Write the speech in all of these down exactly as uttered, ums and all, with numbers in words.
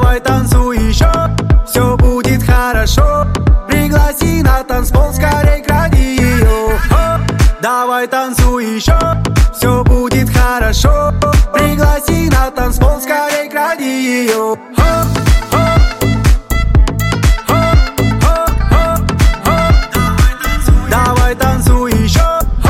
Давай танцуй еще, все будет хорошо. Пригласи на танцпол, скорей кради ее. Давай танцуй еще, все будет хорошо. Пригласи на танцпол, скорей кради ее. Давай танцуй еще.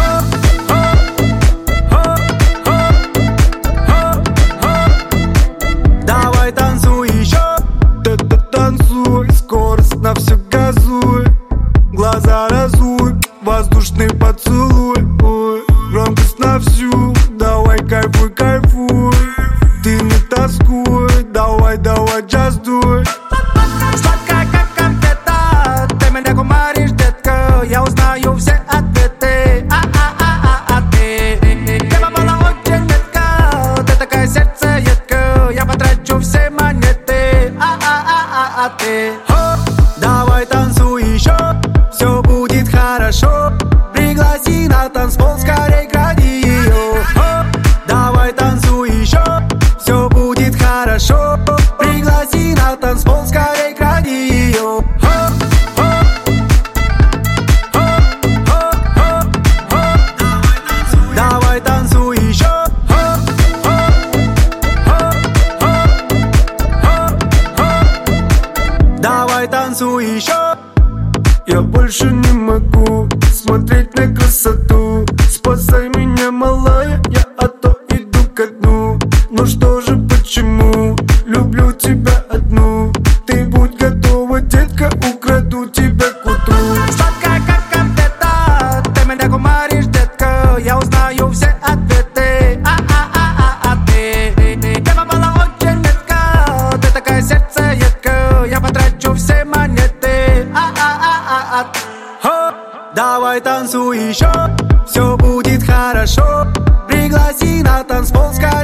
Давай танцуй еще. Танцуй, скорость на все газуй. Глаза разуй, воздушный поцелуй. Ой, громкость на всю, давай кайфуй, кайфуй. Ты не тоскуй, давай, давай, just do it. Сладкая как конфета, ты меня кумаришь, детка. Я узнаю все ответы, а-а-а-а-а ты. Ты попала очень метко, ты такая сердцеедка. Я потрачу все монеты, а-а-а-а-а ты. Давай танцуй еще, все будет хорошо. Пригласи на танцпол, скорей кради ее. Давай танцуй еще, все будет хорошо. Пригласи на танцпол, скорей кради ее. Давай танцуй еще. Давай танцуй еще. Я больше не могу смотреть на красоту. Спасай меня, малая, я а то иду ко дну. Ну что же, почему люблю тебя одну? Ты будь готова, детка, украду тебя к утру. Сладкая как конфета, ты меня кумаришь, детка. Я узнаю все ответы, а-а-а-а-а ты. Ты попала очень метко, ты такая сердцеедка. Я потрачу все монеты, а-а-а-а-а. Давай танцуй еще, все будет хорошо. Пригласи на танцпол, скорей.